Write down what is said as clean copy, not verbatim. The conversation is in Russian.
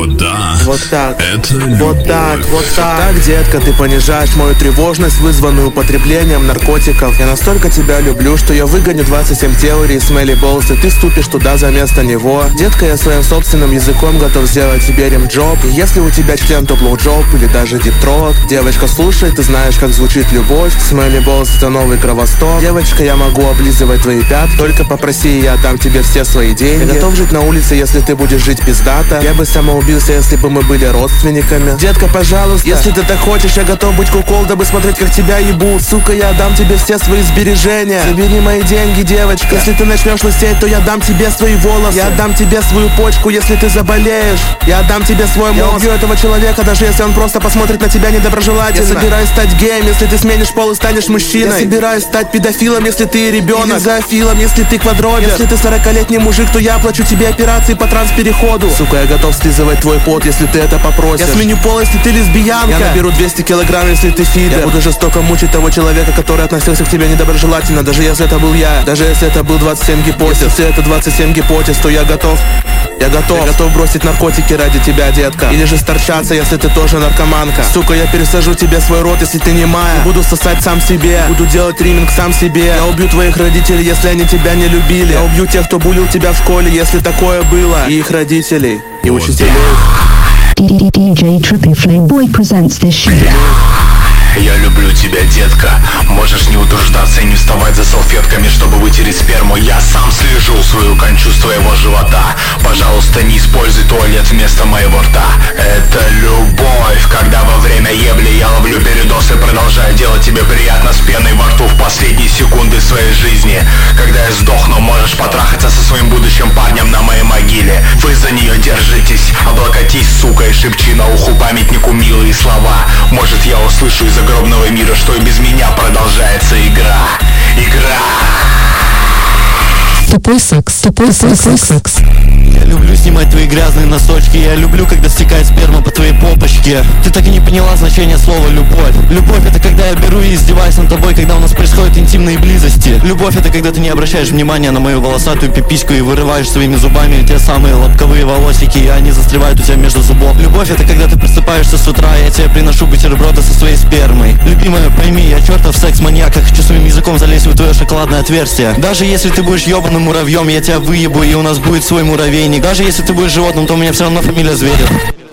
Вот так. Вот так. Это Вот любовь. так, вот так. Так, детка, ты понижаешь мою тревожность, вызванную употреблением наркотиков. Я настолько тебя люблю, что я выгоню 27 теорий Смелли Болс, и ты ступишь туда за место него. Детка, я своим собственным языком готов сделать тебе римджоп. И если у тебя член, то блоуджоп или даже дип-трот. Девочка, слушай, ты знаешь, как звучит любовь. Смелли Болс — это новый кровосток. Девочка, я могу облизывать твои пятки. Только попроси, и я отдам тебе все свои деньги. Я готов жить на улице, если ты будешь жить пиздато. Я бы самоубился, если бы мы были родственниками. Детка, пожалуйста, если ты так хочешь, я готов быть кукол, дабы смотреть, как тебя ебут. Сука, я отдам тебе все свои сбережения. Забери мои деньги, девочка. Если ты начнешь лысеть, то я дам тебе свои волосы. Я отдам тебе свою почку, если ты заболеешь. Я отдам тебе свой мозг. Я убью этого человека, даже если он просто посмотрит на тебя недоброжелательно. Я собираюсь стать геем, если ты сменишь пол и станешь мужчиной. Я собираюсь стать педофилом, если ты ребенок. Или зоофилом, если ты квадробер. Если ты 40-летний мужик, то я оплачу тебе операции по транспереходу. Сука, я готов слизывать твой пот, если ты это попросишь. Я сменю пол, если ты лесбиянка. Я наберу 200 килограмм, если ты фидер. Я буду жестоко мучить того человека, который относился к тебе недоброжелательно, даже если это был я. Даже если это был 27 гипотез. Если это 27 гипотез, то я готов. Я готов бросить наркотики ради тебя, детка. Или же сторчаться, если ты тоже наркоманка. Сука, я пересажу тебе свой рот, если ты не моя. Буду сосать сам себе, буду делать триминг сам себе. Я убью твоих родителей, если они тебя не любили. Я убью тех, кто булил тебя в школе, если такое было. И их родителей, и учителей. DJ Trippy Playboy presents this shit. Я люблю тебя, детка. Можешь не утруждаться и не вставать за салфетками, чтобы вытереть сперму. Я сам слежу свою кончу с твоего живота. Пожалуйста, не используй туалет вместо моего рта. Это любовь, когда во время ебли я ловлю передоз и продолжаю делать тебе приятно с пеной во рту в последние секунды своей жизни. Когда я сдохну, можешь потрахаться со своим будущим парнем на моей могиле. Вы за нее держитесь, облокотись, сука, и шепчи на уху памятнику милые слова. Может, я услышу из загробного мира, что и без меня продолжается игра. Тупой секс. Я люблю снимать твои грязные носочки. Я люблю, когда стекает сперма по твоей попочке. Ты так и не поняла значение слова любовь. Любовь — это когда я беру и издеваюсь над тобой, когда у нас происходят интимные близости. Любовь — это когда ты не обращаешь внимания на мою волосатую пипиську и вырываешь своими зубами те самые лобковые волосики, и они застревают у тебя между зубов. Любовь — это когда ты просыпаешься с утра, и я тебе приношу бутерброды со своей спермой. Любимая, пойми, я чертов секс-маньяк, я хочу своим языком залезть в твое шоколадное отверстие. Даже если ты будешь ебаным муравьем, я тебя выебу, и у нас будет свой муравейник. Даже если ты будешь животным, то у меня все равно фамилия Зверев.